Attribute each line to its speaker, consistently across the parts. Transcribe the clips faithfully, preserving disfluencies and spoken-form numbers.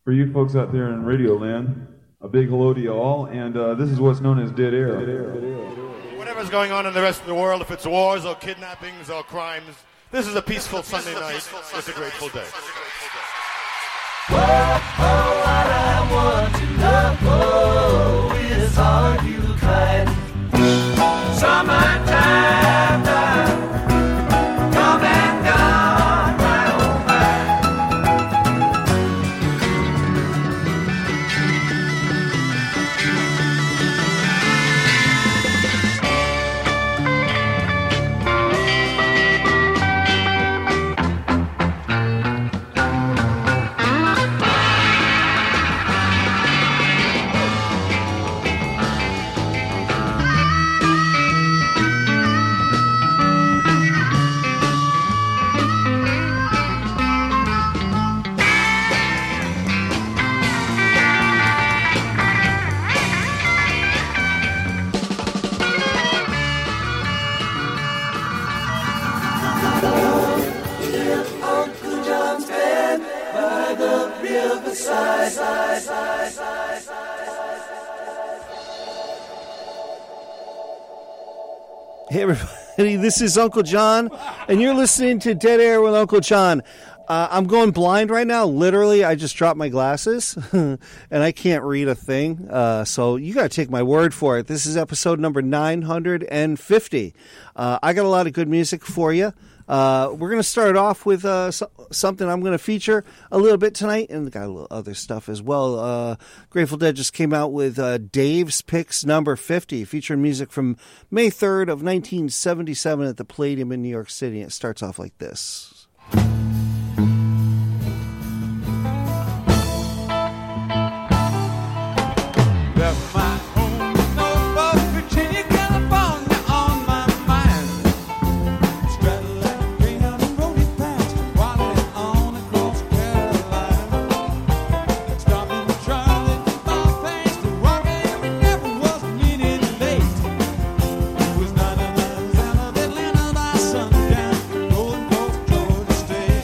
Speaker 1: For you folks out there in Radio Land, a big hello to you all, and uh, this is what's known as Dead Air. Dead Air. Dead Air.
Speaker 2: Whatever's going on in the rest of the world, if it's wars or kidnappings or crimes, this is a peaceful Sunday night with a Grateful Dead.
Speaker 3: Oh, oh, what I want to love, oh, is all you kind. Summertime, time, come and gone, my oh Side, side, side, side, side.
Speaker 4: Hey everybody, this is Uncle John, and you're listening to Dead Air with Uncle John. Uh, I'm going blind right now. Literally, I just dropped my glasses, and I can't read a thing. Uh, so you got to take my word for it. This is episode number nine hundred fifty. Uh, I got a lot of good music for you. Uh, we're going to start off with uh, so- something I'm going to feature a little bit tonight, and got a little other stuff as well. Uh, Grateful Dead just came out with uh, Dave's Picks number fifty, featuring music from May third of nineteen seventy-seven at the Palladium in New York City. It starts off like this.
Speaker 3: Stay.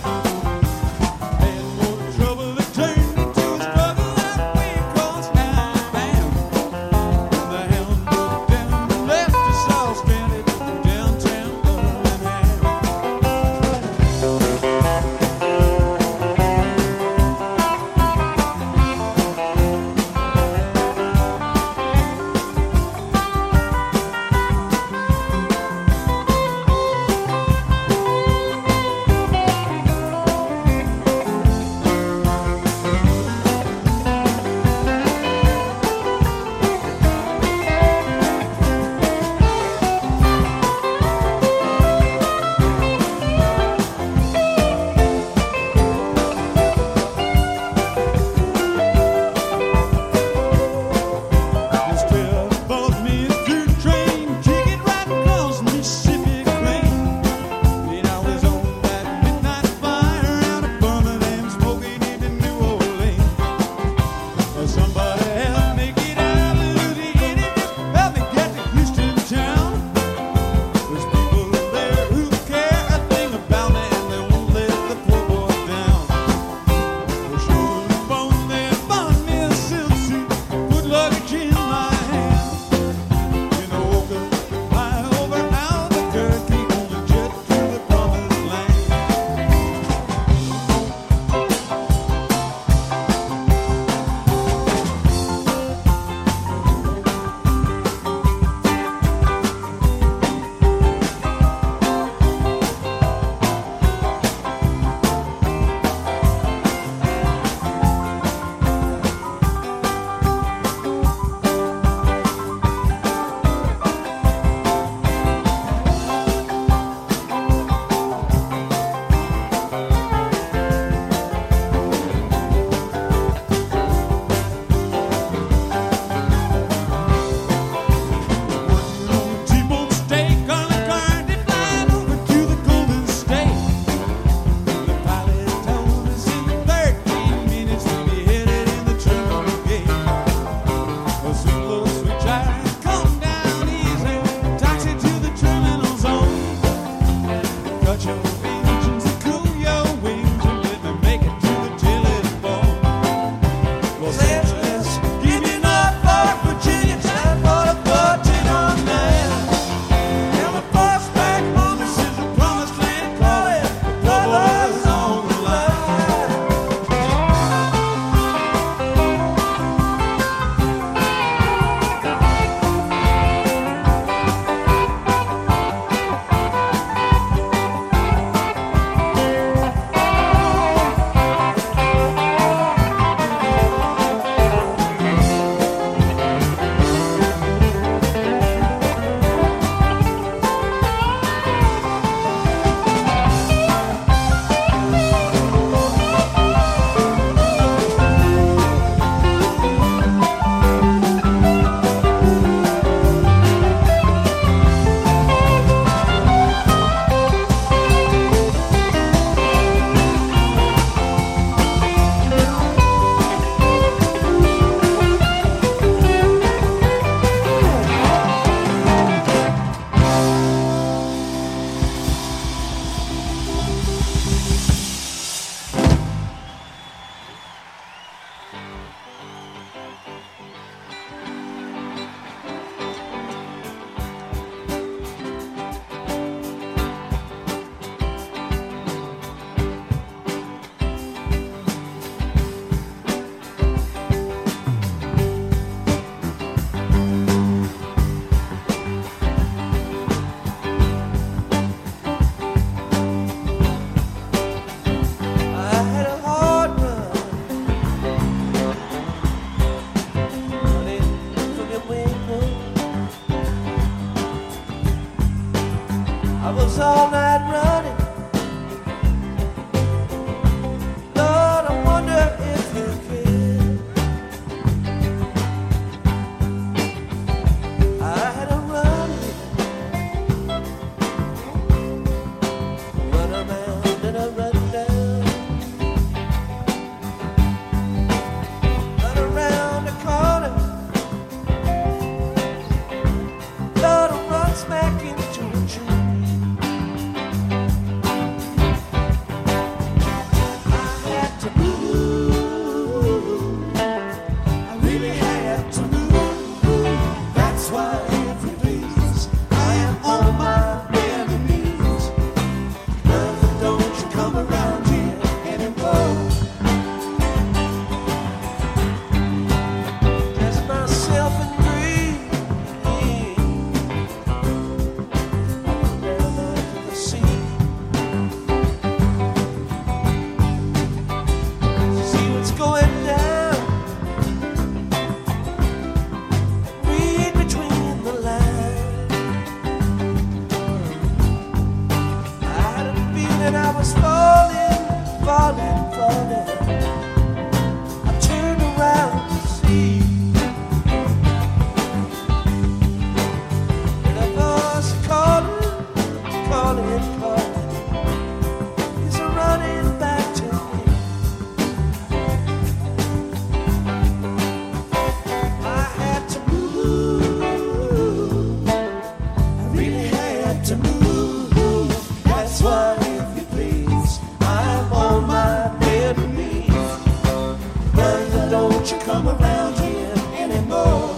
Speaker 3: don't you come around here anymore.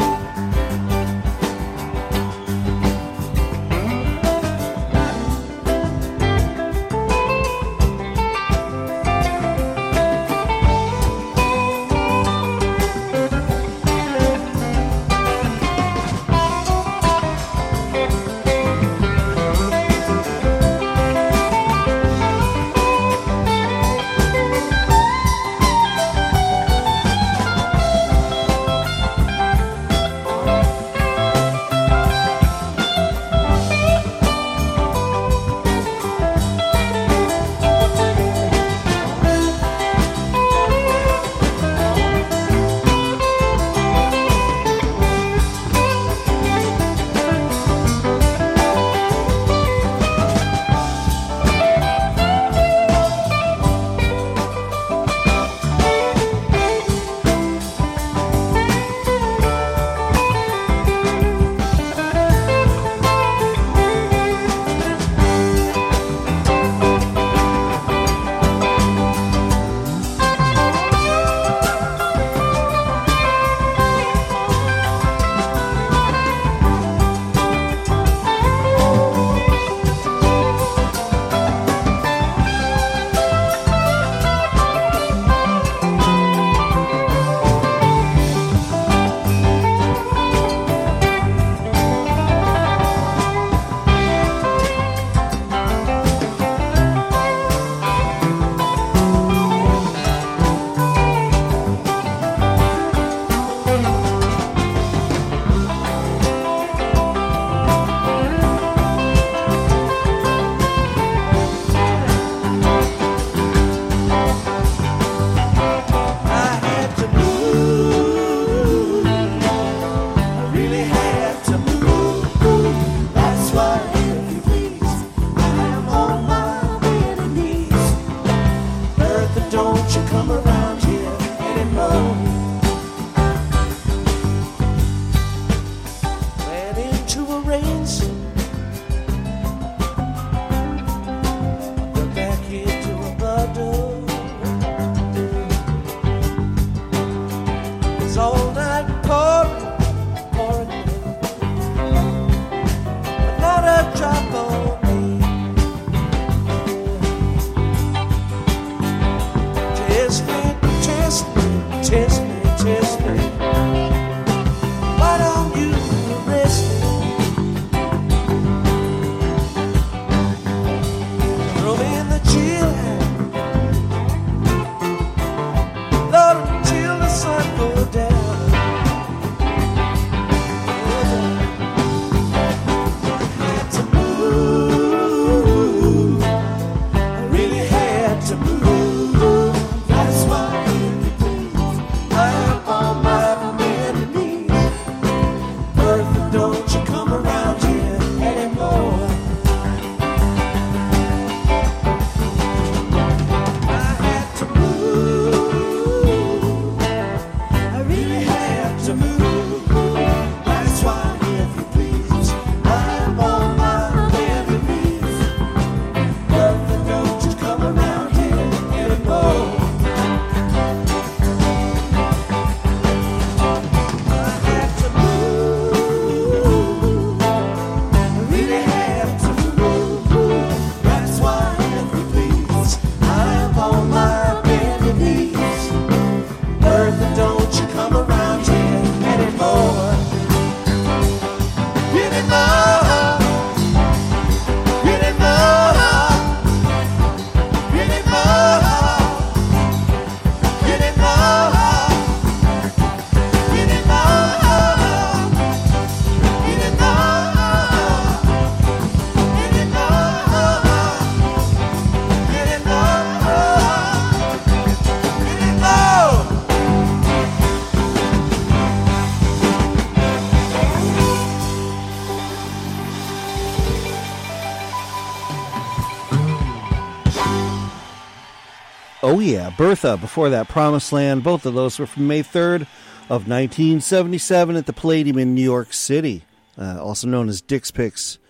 Speaker 4: Oh yeah, Bertha, before that, Promised Land. Both of those were from May third of nineteen seventy-seven at the Palladium in New York City, uh, also known as Dick's Picks.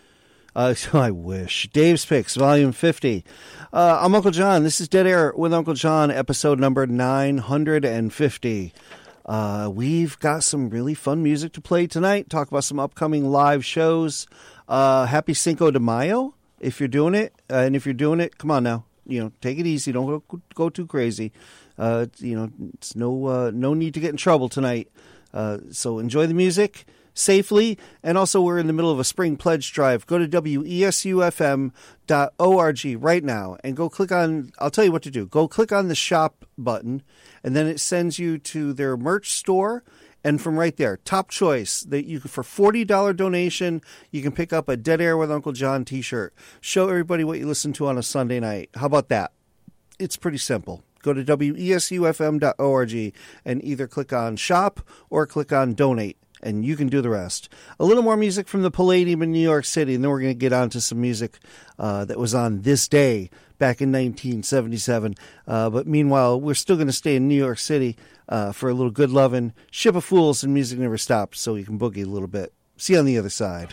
Speaker 4: Uh, I wish. Dave's Picks, Volume fifty. Uh, I'm Uncle John. This is Dead Air with Uncle John, episode number nine hundred fifty. Uh, we've got some really fun music to play tonight. Talk about some upcoming live shows. Uh, happy Cinco de Mayo if you're doing it. Uh, and if you're doing it, come on now. You know, take it easy. Don't go, go too crazy. Uh, you know, it's no uh, no need to get in trouble tonight. Uh, so enjoy the music safely. And also, we're in the middle of a spring pledge drive. Go to W E S U F M dot org right now and go click on, I'll tell you what to do. Go click on the shop button, and then it sends you to their merch store. And from right there, top choice, that you for forty dollars donation, you can pick up a Dead Air with Uncle John t-shirt. Show everybody what you listen to on a Sunday night. How about that? It's pretty simple. Go to W E S U F M dot org and either click on shop or click on donate, and you can do the rest. A little more music from the Palladium in New York City, and then we're going to get on to some music uh, that was on this day back in nineteen seventy-seven. Uh, but meanwhile, we're still going to stay in New York City uh, for a little good loving Ship of Fools and Music Never Stops, so you can boogie a little bit. See you on the other side.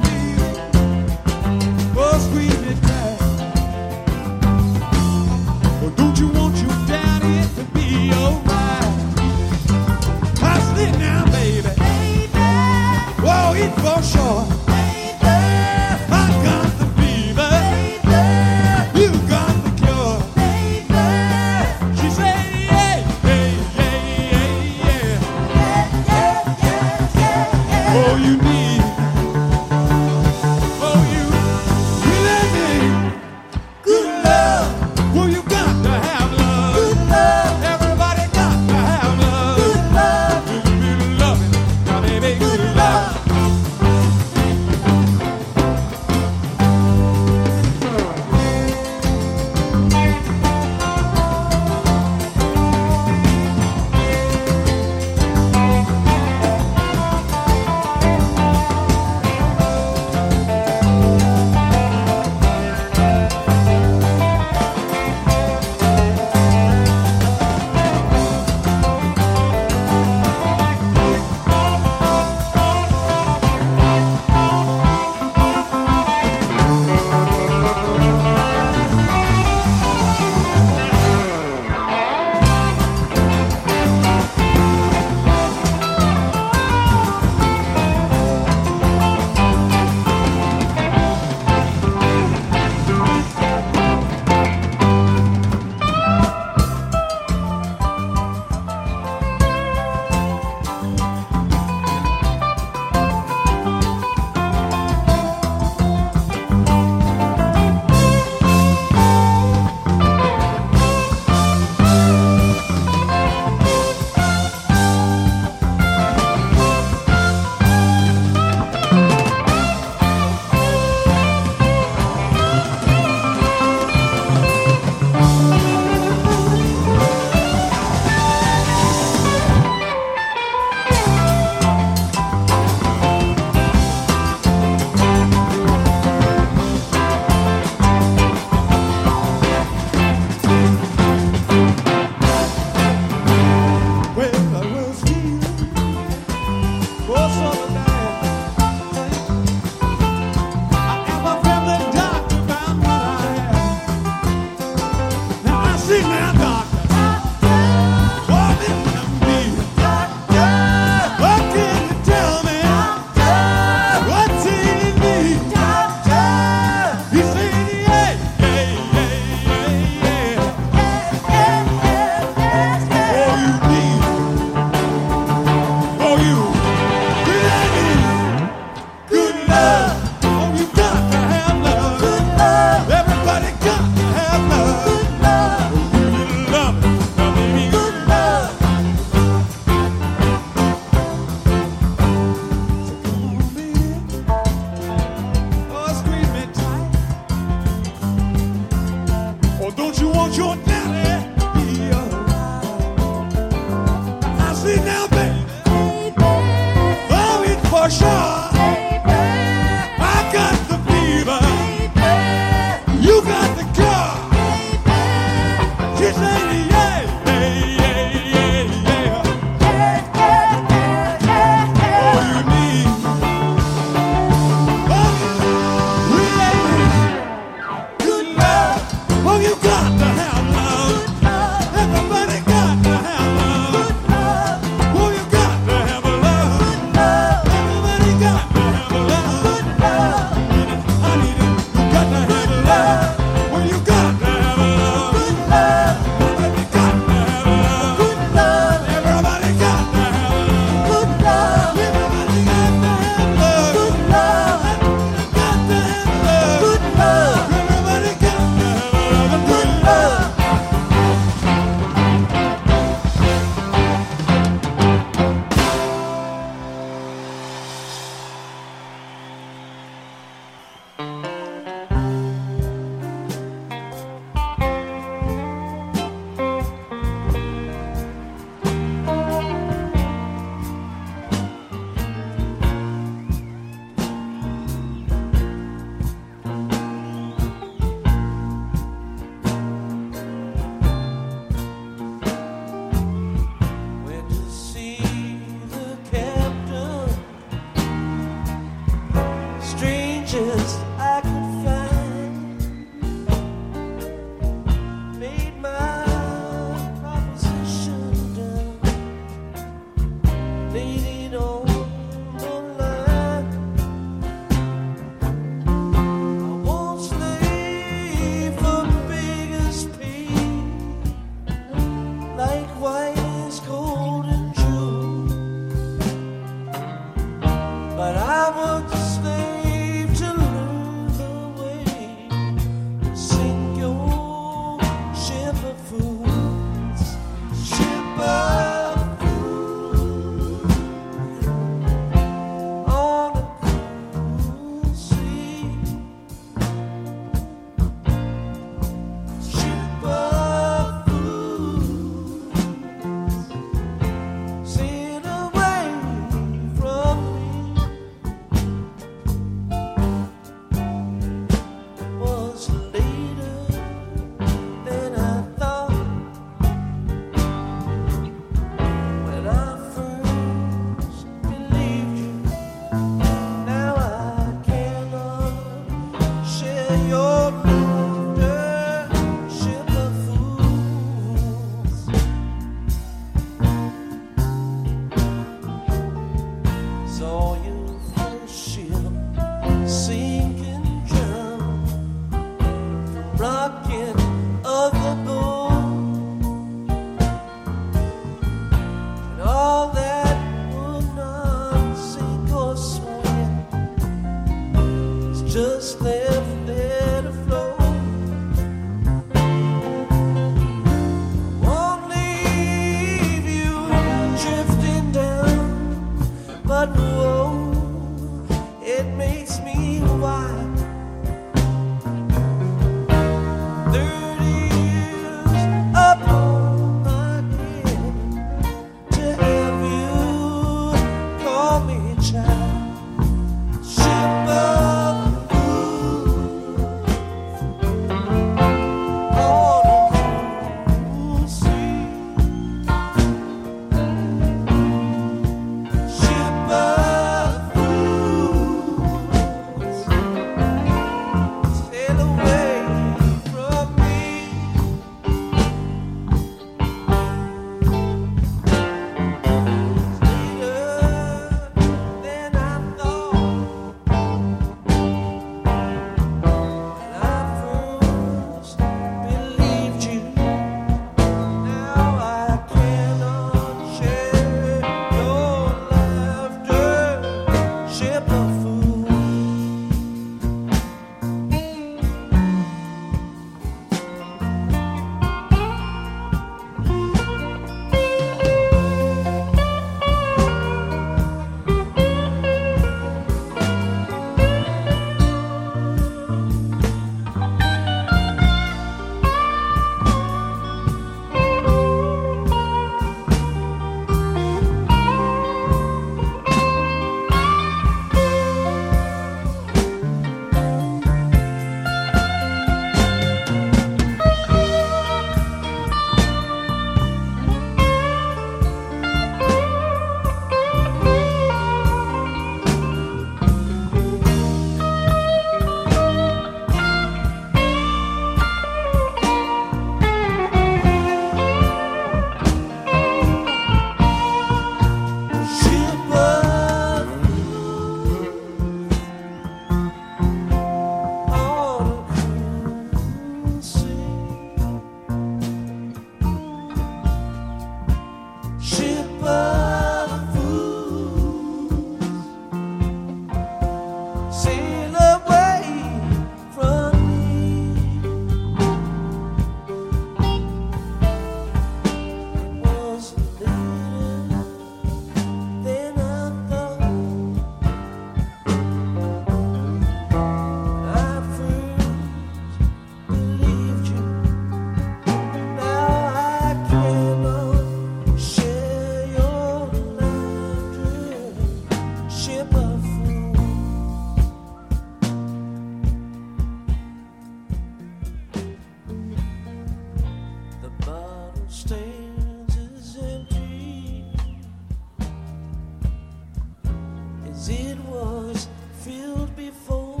Speaker 3: it was filled before.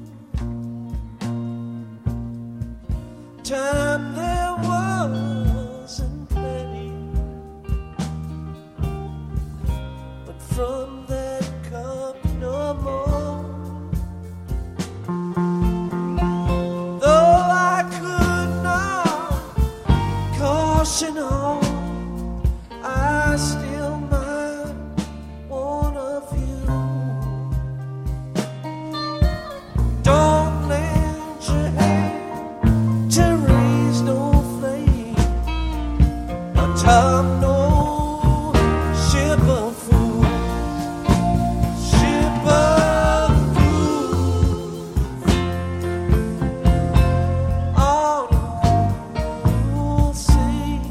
Speaker 3: Time there wasn't plenty, but from that cup no more. Though I could not caution on, I still might one of you. Don't lend your hand to raise no flame atop no ship of fools, ship of fools on a cool sea,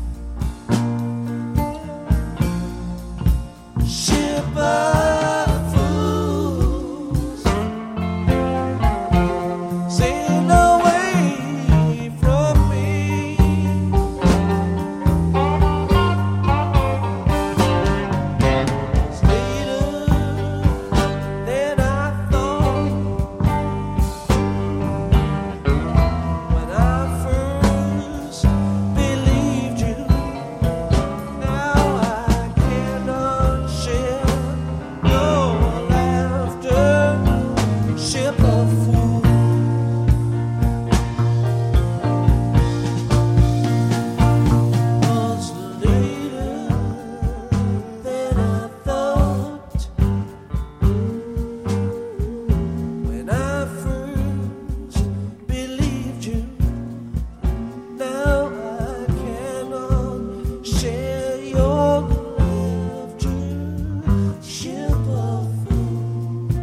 Speaker 3: ship of fools sail away from me. It's later than I thought when I first believed you. Now I cannot share your laughter, ship of fools. Was later than I thought when I first believed you. Now I cannot share your laughter, ship of fools.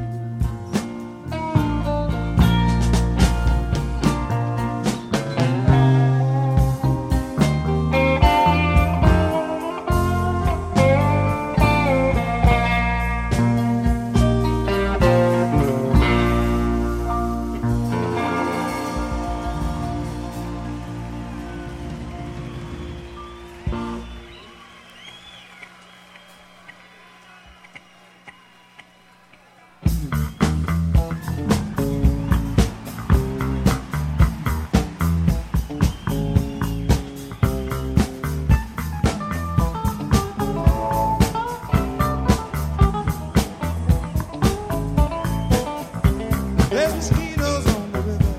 Speaker 5: There's mosquitoes on the river.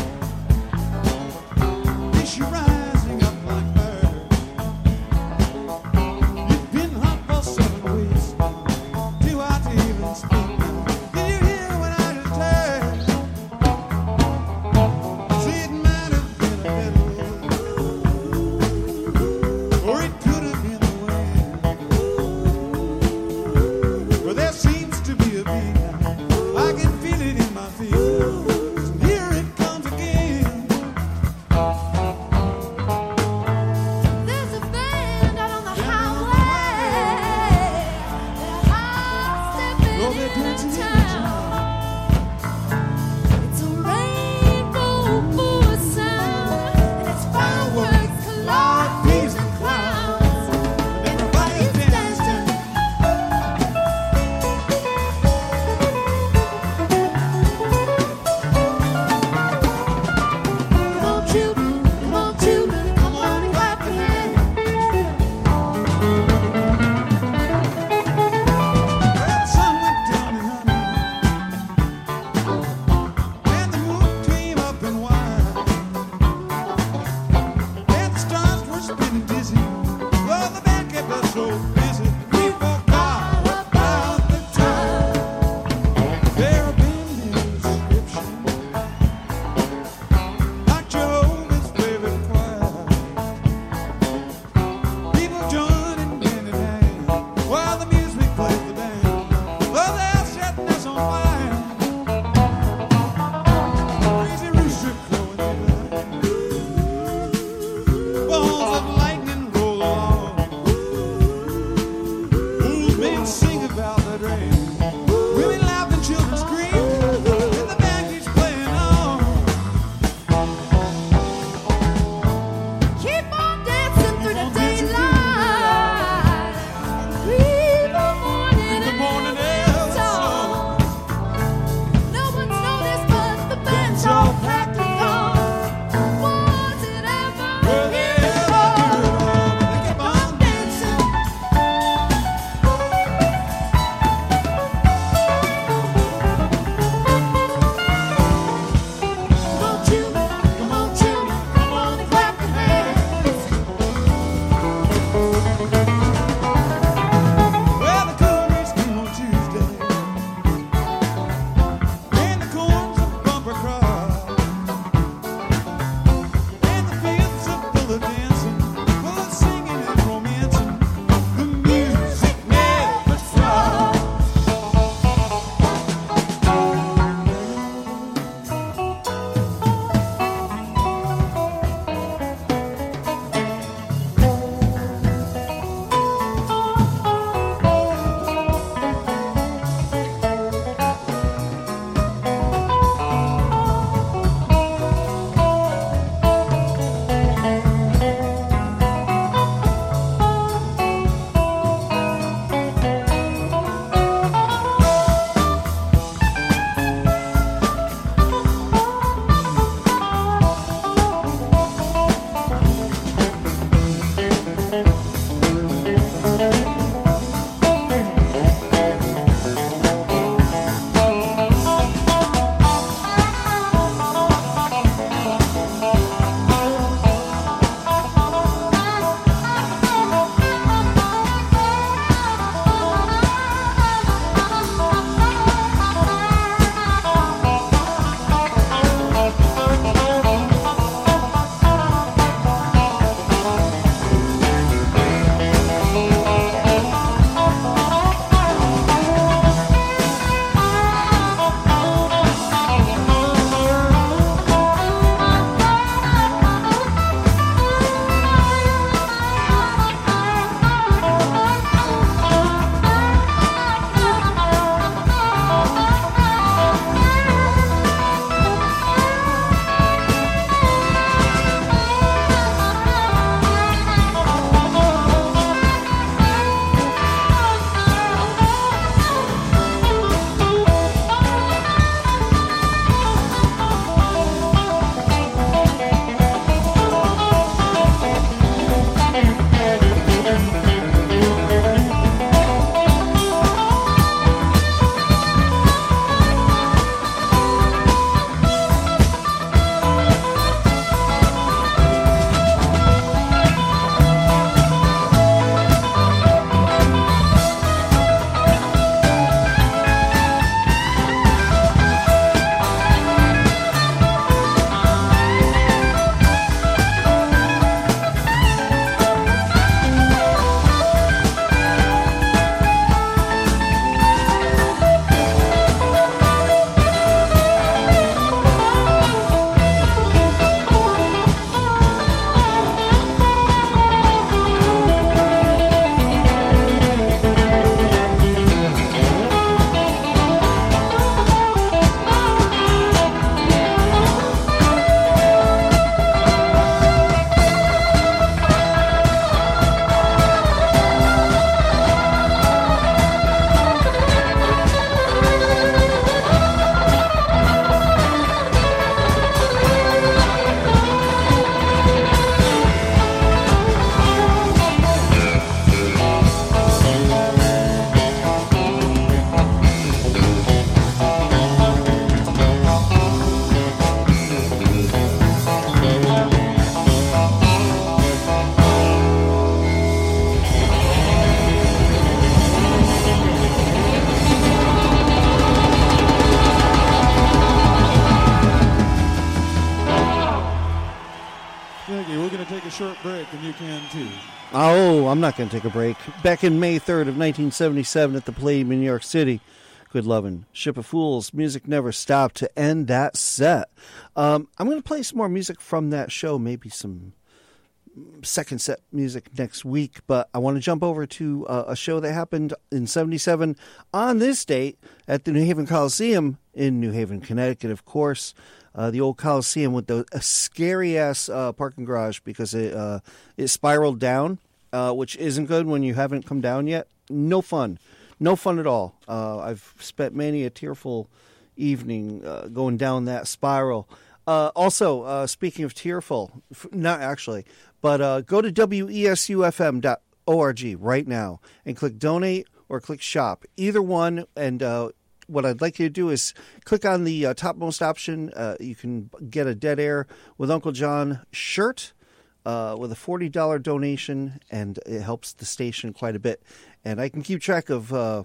Speaker 5: Fish are rising up like murder. You've been hot for seven weeks. Too hot to even speak now. Did you hear what I just heard? See, it might have been a little, or it could have been the wind. But there seems to be a beat. I can feel it in my feet. Here it comes again.
Speaker 6: There's a band out on the highway. They're hot stepping
Speaker 5: Oh, they're dancing
Speaker 6: into
Speaker 5: in
Speaker 6: town. It's a rainbow full of sound, and it's fireworks collide, thieves and clowns. Everybody's dancing. Come on, children, come on, children, come on and clap your hands.
Speaker 5: Well, the sun went down in honey, and the moon came up in wine, and the stars were spinning dizzy. Well, the band kept us so busy, we forgot about the time. There have been inscriptions like Jehovah's favorite choir. People joining hand in hand while the music plays the band. Oh, they're setting us on fire. Crazy rooster crowing midnight. Balls of lightning roll along. Old men sing about the rain. Women laugh and children scream. And the band keeps playing on.
Speaker 6: Keep on dancing through the daylight. Breathe the morning
Speaker 5: The
Speaker 6: and
Speaker 5: morning
Speaker 6: the
Speaker 5: air,
Speaker 6: dawn.
Speaker 4: Oh, I'm not going to take a break. Back in May third of nineteen seventy-seven at the Palladium in New York City, Good Lovin', Ship of Fools, music never stopped to end that set. Um, I'm going to play some more music from that show, maybe some second set music next week, but I want to jump over to uh, a show that happened in seventy-seven on this date at the New Haven Coliseum in New Haven, Connecticut, of course. Uh, the old Coliseum with the a scary-ass uh, parking garage because it uh, it spiraled down, uh, which isn't good when you haven't come down yet. No fun. No fun at all. Uh, I've spent many a tearful evening uh, going down that spiral. Uh, also, uh, speaking of tearful, f- not actually, but uh, go to W E S U F M dot org right now and click donate or click shop. Either one, and uh, what I'd like you to do is click on the uh, topmost option. Uh, you can get a Dead Air with Uncle John shirt uh, with a forty dollars donation, and it helps the station quite a bit. And I can keep track of uh,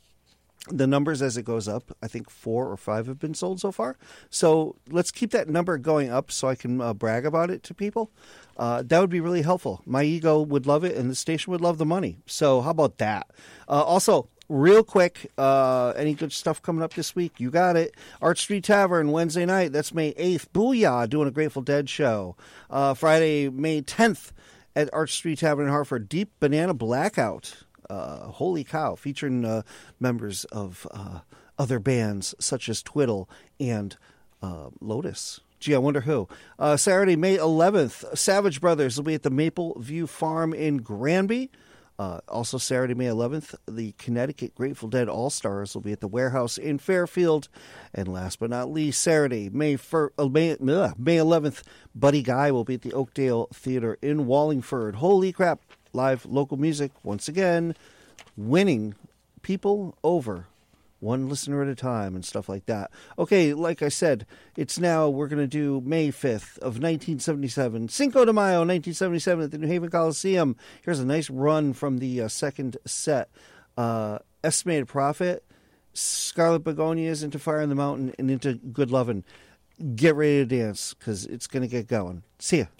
Speaker 4: the numbers as it goes up. I think four or five have been sold so far. So let's keep that number going up so I can uh, brag about it to people. Uh, that would be really helpful. My ego would love it, and the station would love the money. So how about that? Uh, also, real quick, uh, any good stuff coming up this week? You got it. Arch Street Tavern, Wednesday night. That's May eighth. Booyah, doing a Grateful Dead show. Uh, Friday, May tenth at Arch Street Tavern in Hartford. Deep Banana Blackout. Uh, holy cow, featuring uh, members of uh, other bands such as Twiddle and uh, Lotus. Gee, I wonder who. Uh, Saturday, May eleventh, Savage Brothers will be at the Maple View Farm in Granby. Uh, also Saturday, May eleventh, the Connecticut Grateful Dead All-Stars will be at the Warehouse in Fairfield. And last but not least, Saturday, May, fir- uh, May, uh, May eleventh, Buddy Guy will be at the Oakdale Theater in Wallingford. Holy crap. Live local music, once again, winning people over one listener at a time and stuff like that. Okay, like I said, it's now, we're going to do May fifth of nineteen seventy-seven. Cinco de Mayo, nineteen seventy-seven at the New Haven Coliseum. Here's a nice run from the uh, second set. Uh, Estimated Profit, Scarlet Begonias, Into Fire in the Mountain, and Into Good Lovin'. Get ready to dance, because it's going to get going. See ya.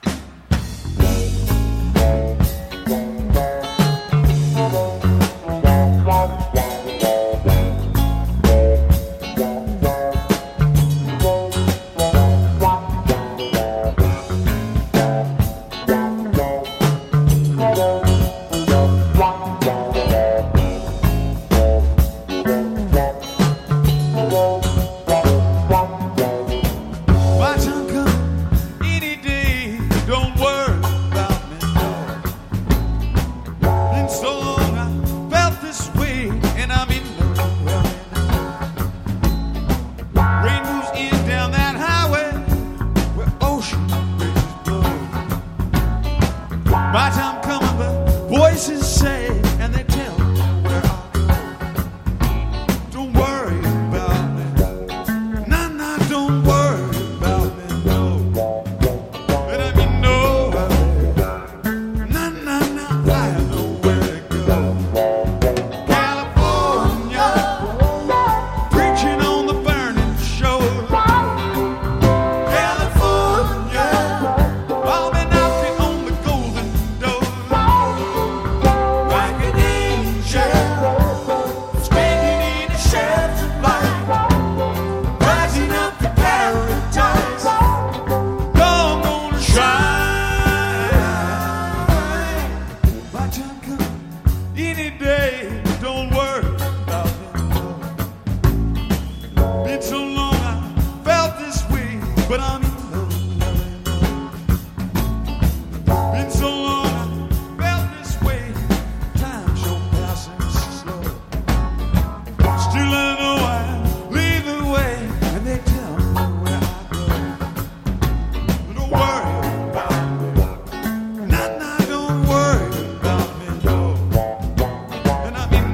Speaker 5: My time come any day, don't worry about me. Been so long I felt this way, and I'm in love right now. Rain moves in down that highway where ocean breezes blow. My time coming, but voices say, and they tell me where I go. Don't worry about me. Nah, nah, don't worry about me, no. But I mean, no. Nah, nah, nah, I know where to go. California, preaching on the burning shore. California, I'll be knocking on the golden door. Like an angel, standing in a shelter of light, rising up to paradise. Dawn gonna shine. My time come any day. Don't worry about it. Been so long I felt this way, but I'm in love. Been so long I felt this way. Time sure passing slow. Still I know I lead the way, and they tell me where I go. Don't worry about me. Nah, nah, don't worry about me, no. And I mean,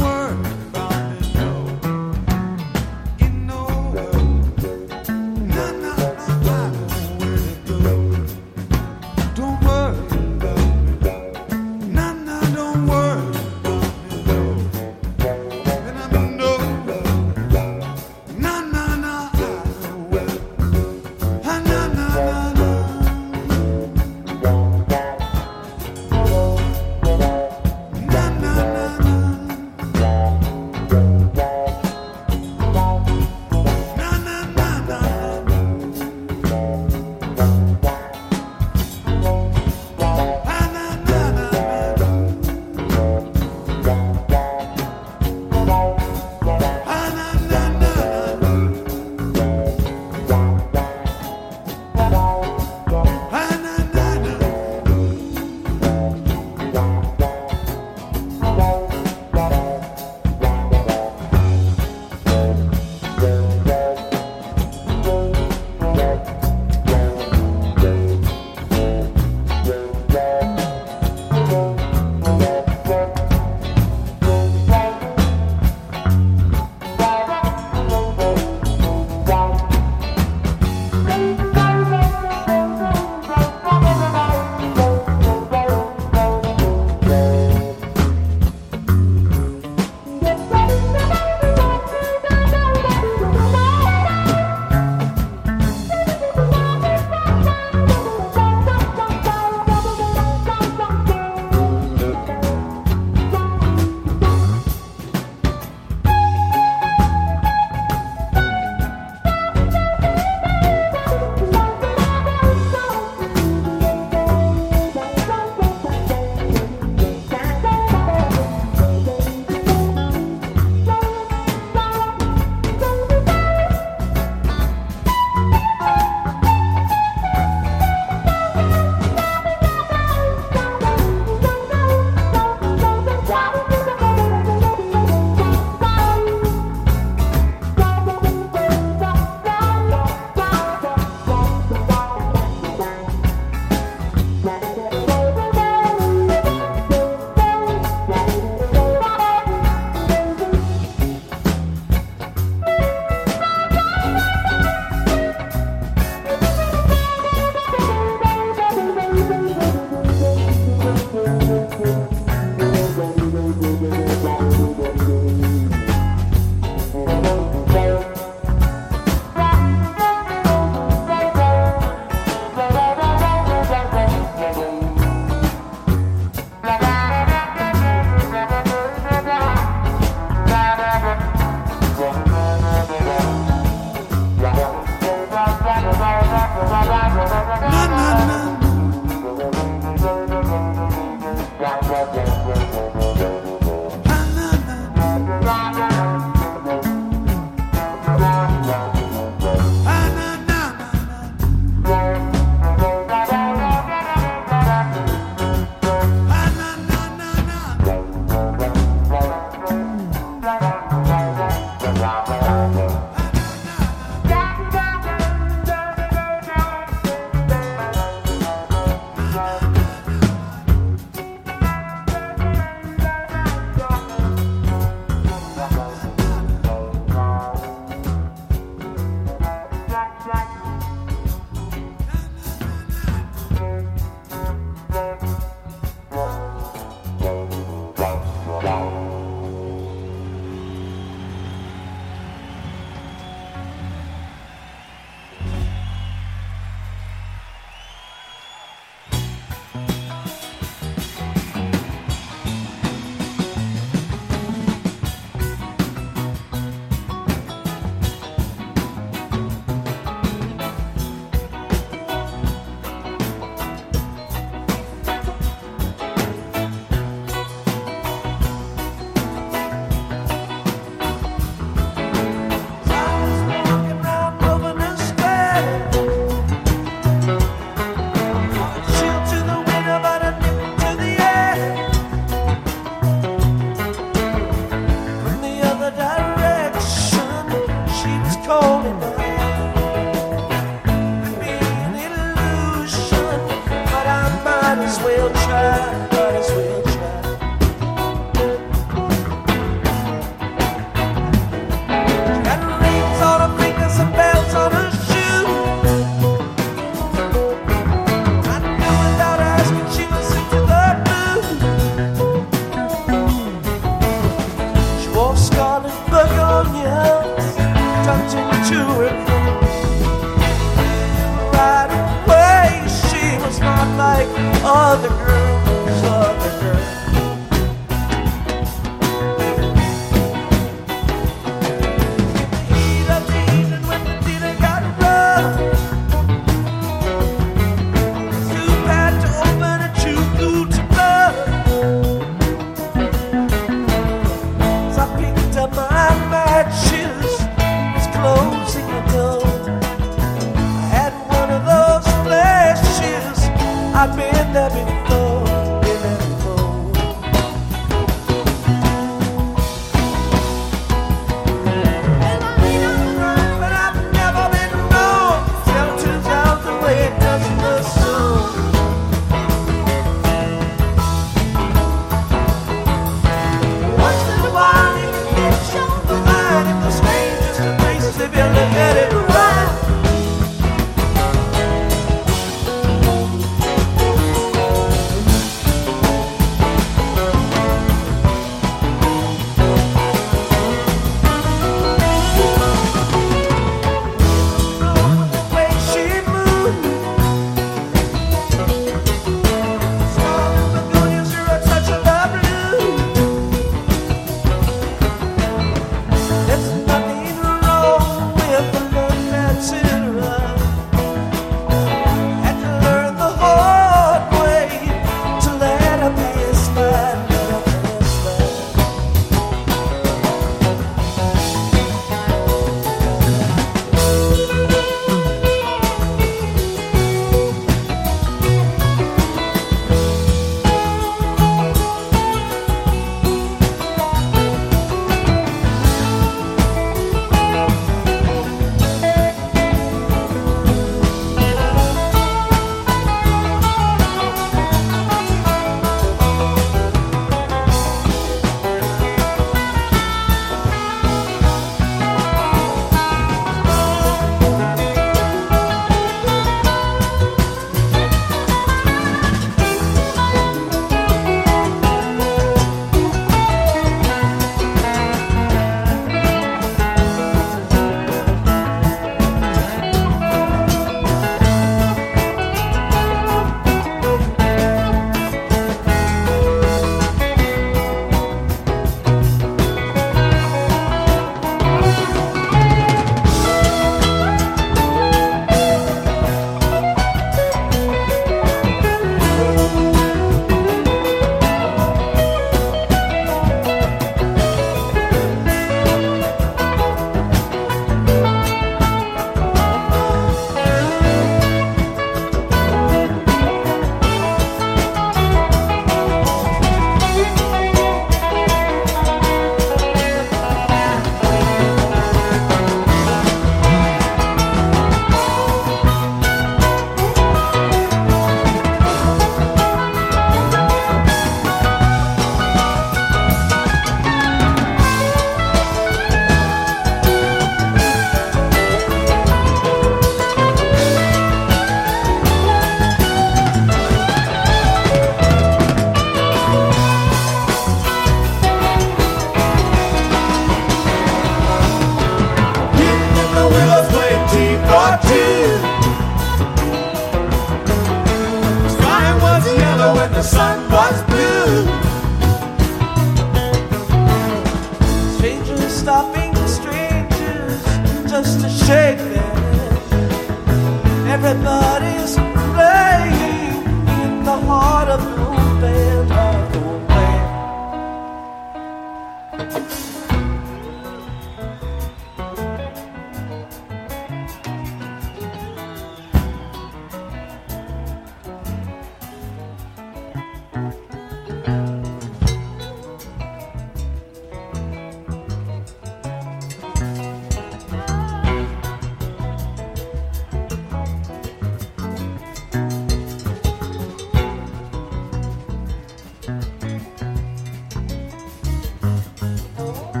Speaker 6: Thank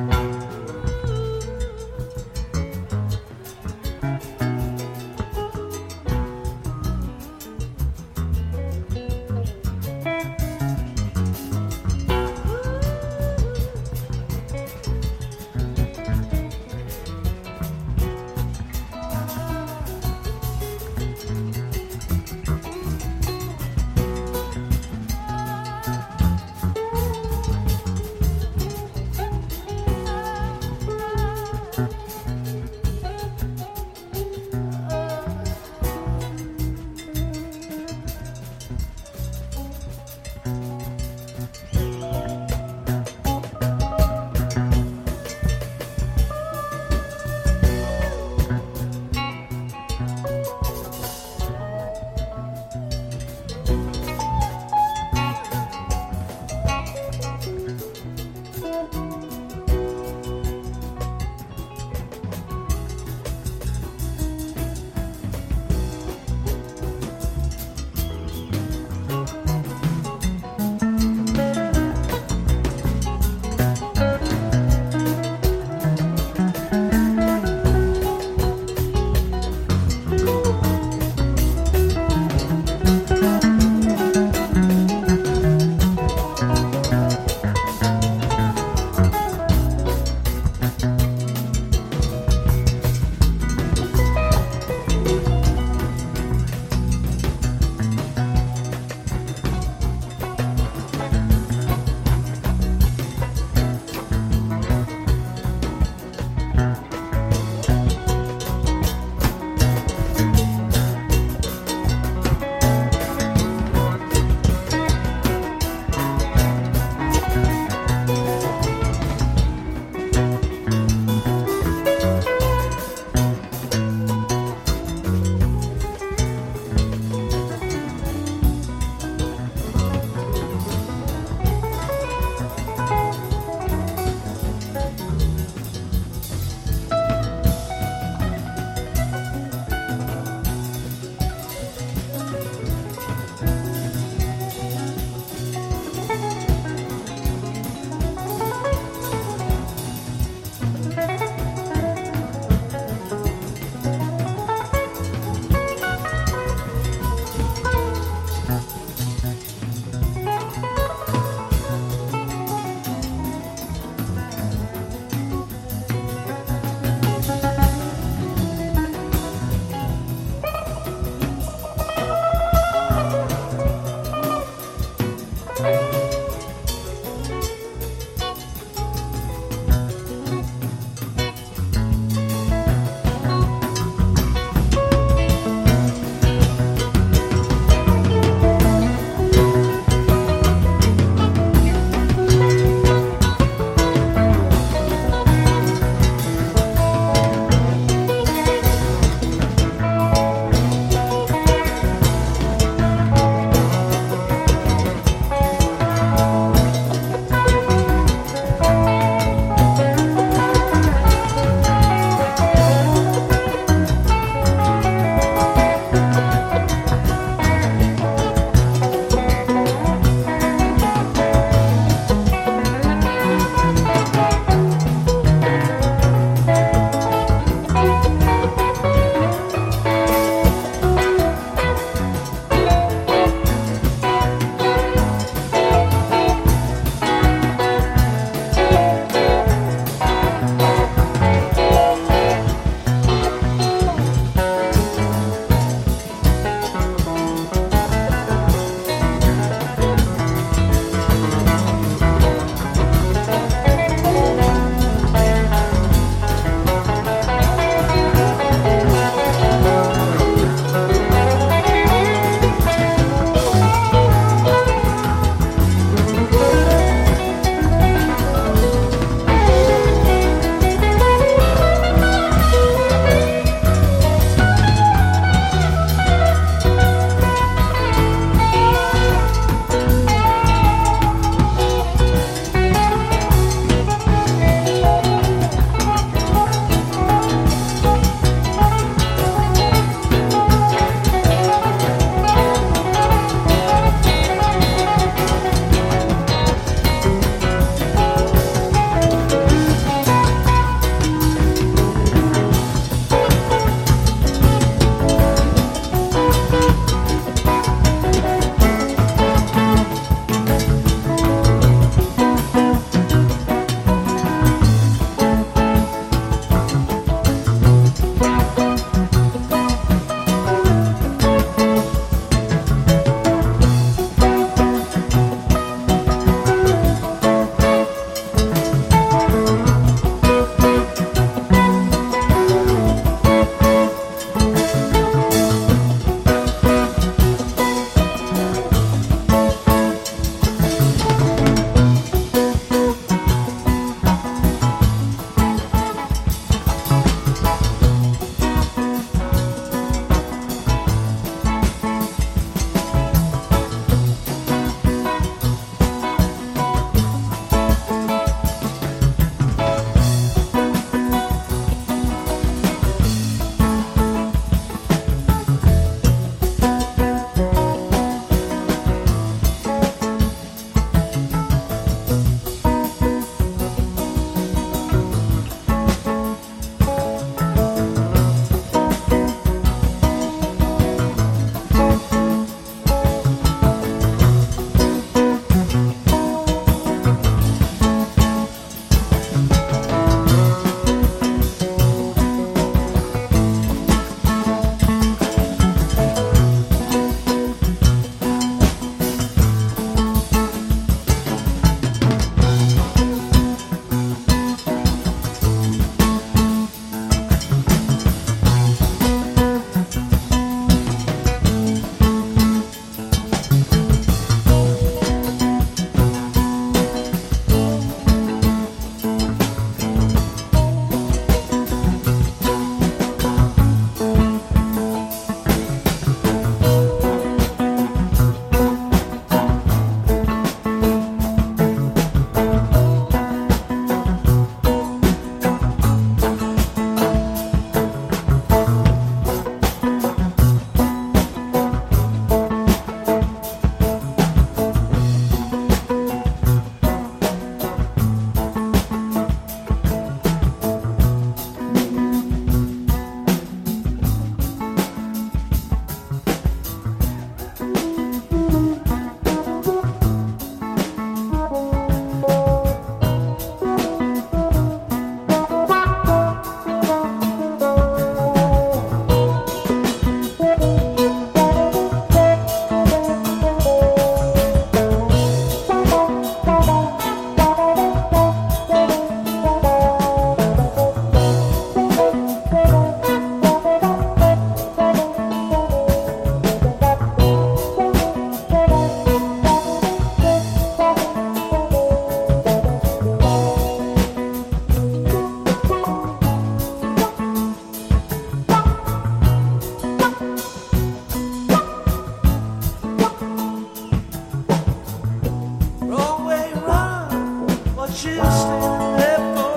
Speaker 3: what you standing there for.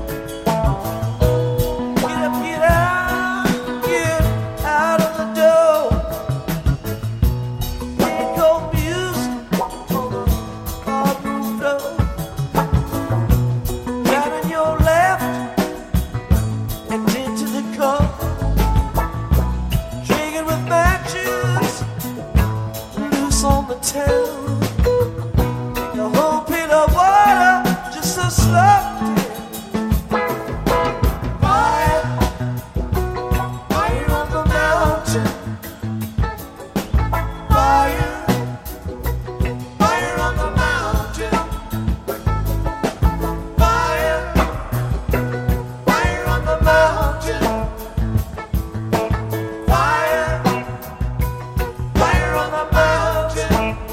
Speaker 3: Get up, get out, get out of the door. Ain't cold music on the hardwood floor. Driving your left and into the car. Drinking with matches loose on the town. A whole pit of water just to slow fire, fire on the mountain. Fire, fire on the mountain. Fire, fire on the mountain. Fire, fire on the mountain.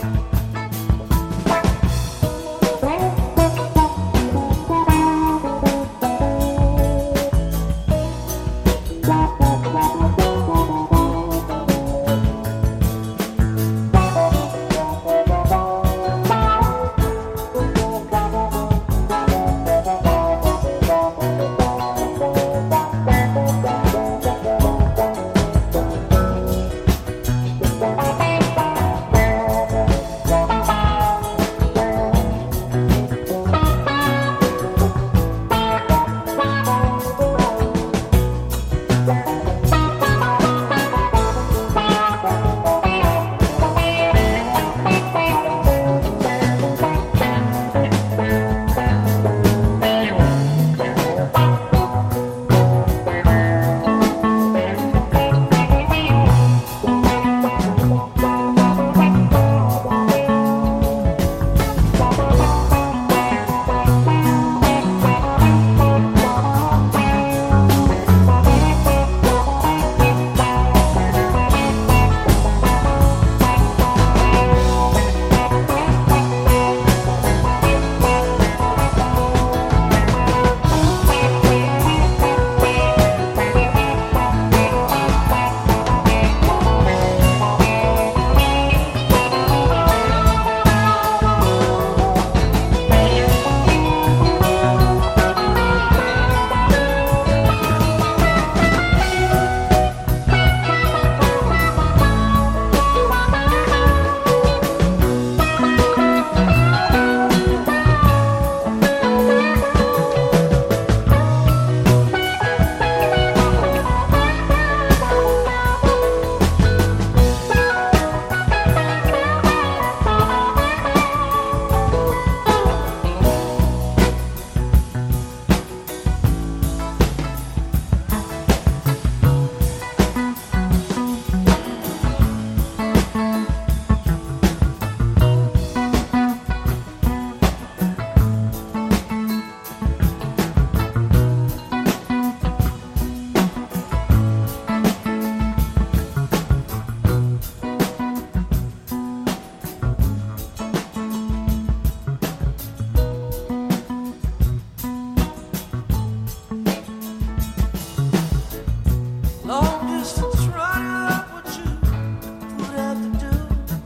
Speaker 3: Long distance running up what you would have to do.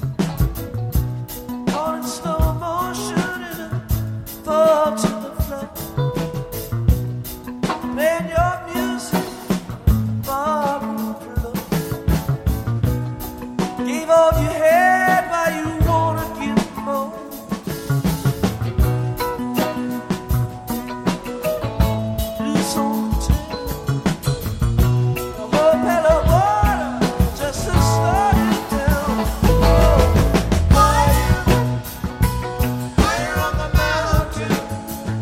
Speaker 3: All in slow motion in a fall to the floor. Playing your music, ballroom floor. Gave all you had while you wanna get more. Loose on the tail. A whole pail of water just to slow you down. Oh, fire, fire on the mountain.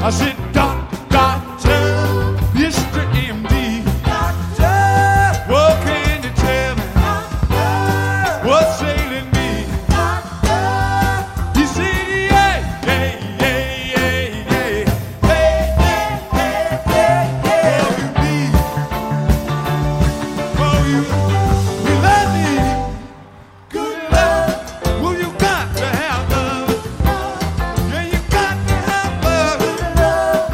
Speaker 5: I said, doctor, Mister M D, doctor, what can you tell me? Doctor, what's ailing me? Doctor, he said, yeah, yeah, yeah, yeah, yeah. Hey, hey, hey, hey, hey. Oh, you need, oh, you, will I need good love? Well, you got to have love. Yeah, you got to have love.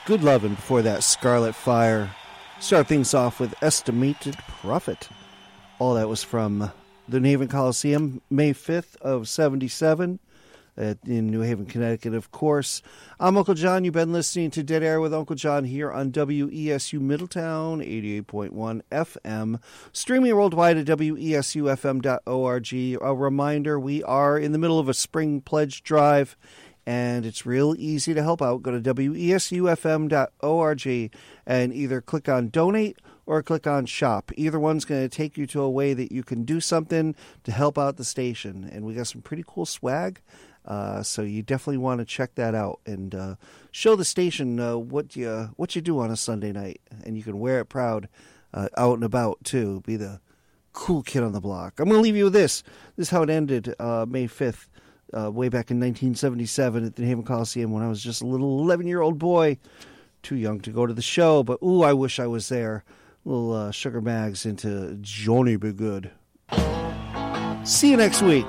Speaker 4: Good Lovin' before that, Scarlet Fire. Start things off with Estimated Profit. All that was from the New Haven Coliseum, May fifth of seventy-seven. At, in New Haven, Connecticut, of course. I'm Uncle John. You've been listening to Dead Air with Uncle John here on W E S U Middletown, eighty-eight point one F M. Streaming worldwide at W E S U F M dot org. A reminder, we are in the middle of a spring pledge drive, and it's real easy to help out. Go to W E S U F M dot org and either click on Donate or click on Shop. Either one's going to take you to a way that you can do something to help out the station. And we got some pretty cool swag. Uh, so you definitely want to check that out and uh, show the station uh, what you what you do on a Sunday night, and you can wear it proud uh, out and about too. Be the cool kid on the block. I'm going to leave you with this. This is how it ended uh, May fifth, uh, way back in nineteen seventy-seven at the New Haven Coliseum when I was just a little eleven-year-old boy, too young to go to the show, but ooh, I wish I was there. Little uh, Sugar Mags into Johnny Be Good. See you next week.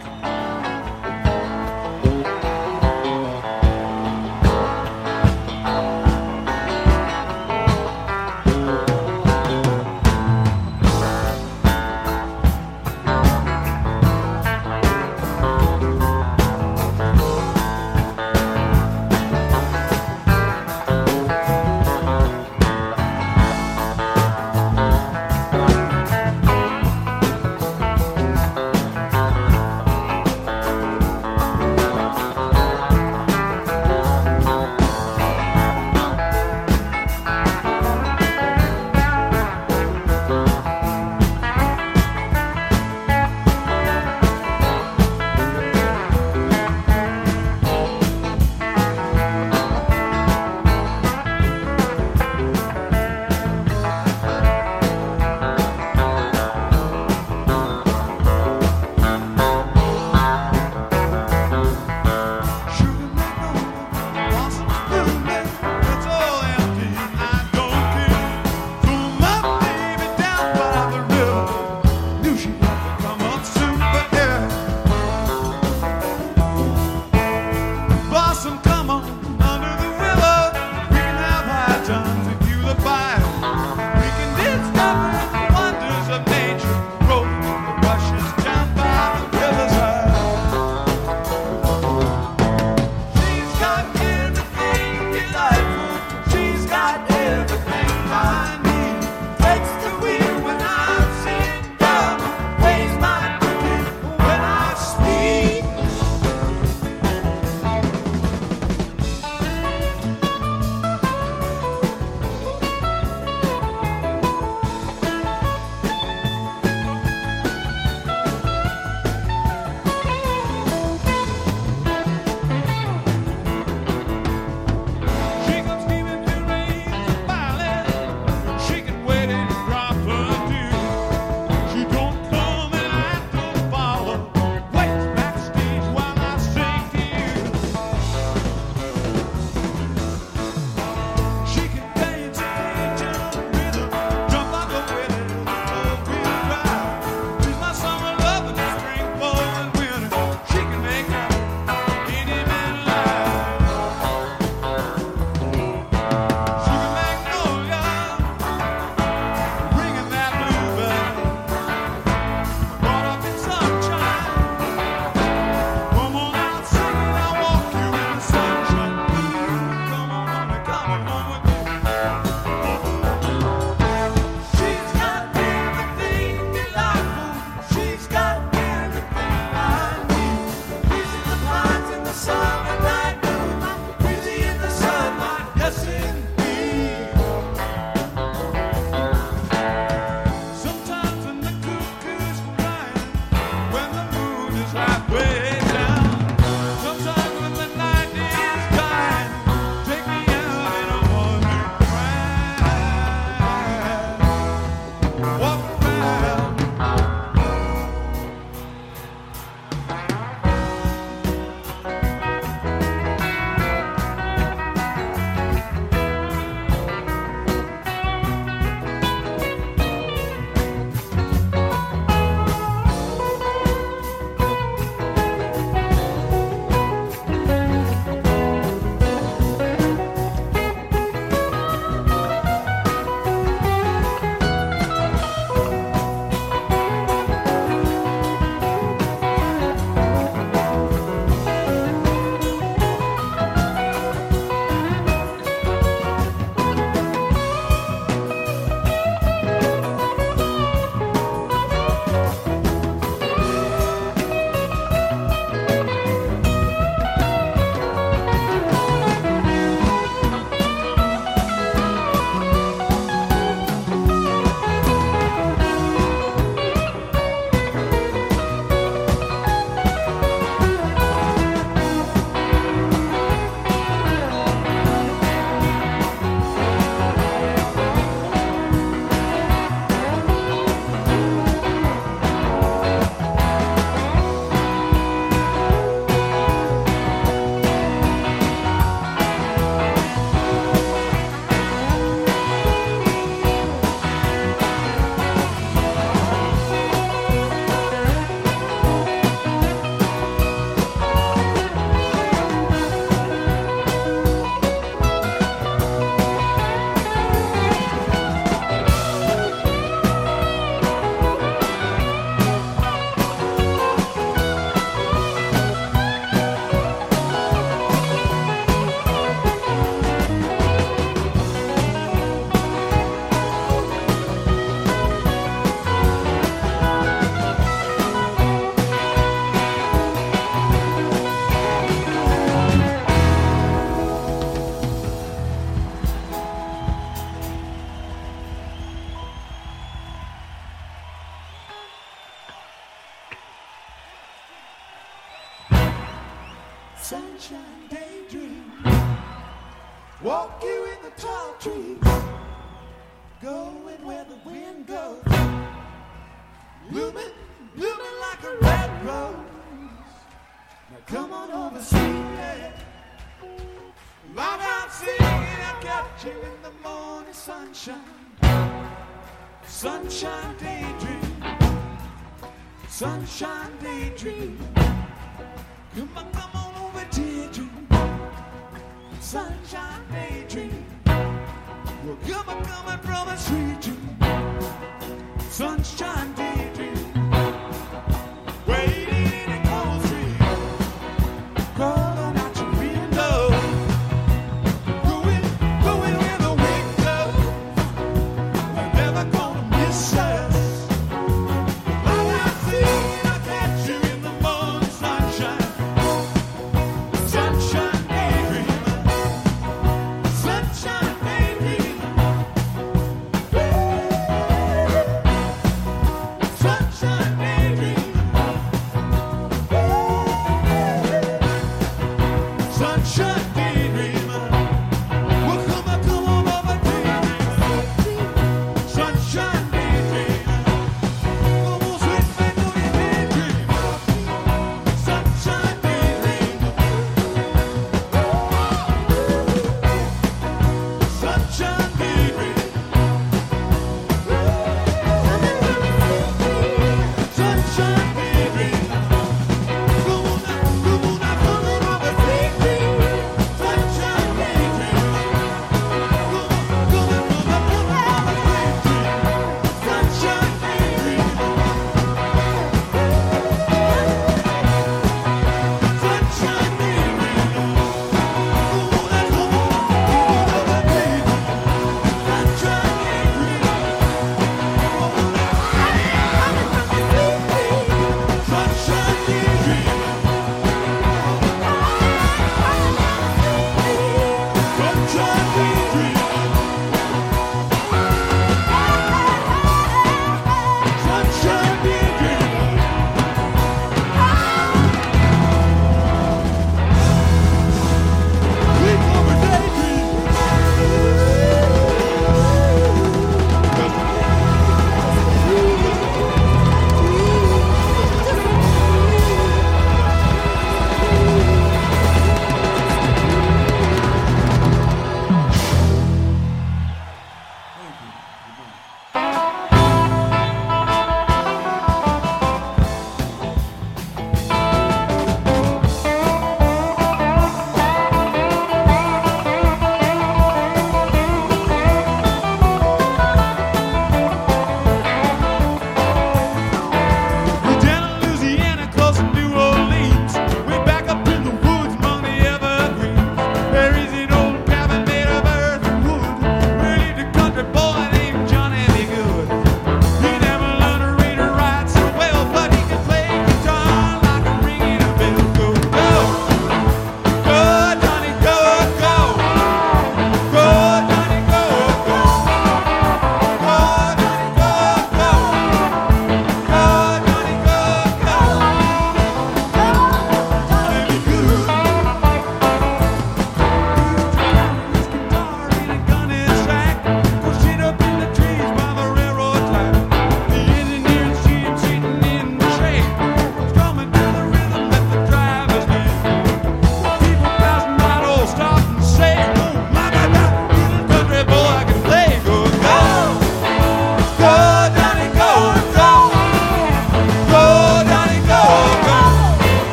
Speaker 3: sunshine daydream. Walk you in the tall trees, going where the wind goes, blooming, blooming like a red rose. Now come on over, sweetie. Right out singing, I got you in the morning sunshine. Sunshine daydream. Sunshine daydream. Come on, come on over, daydream. Sunshine daydream. Well, come on, come on from a sweet dream. Sunshine daydream. Waiting in a cold street. Crawling out your window. Going, going where the wind goes. We're never gonna miss us. Like I see, I catch you in the morning sunshine. Sunshine daydream. Sunshine daydream.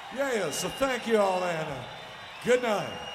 Speaker 5: Yeah, so thank you all, and uh, good night.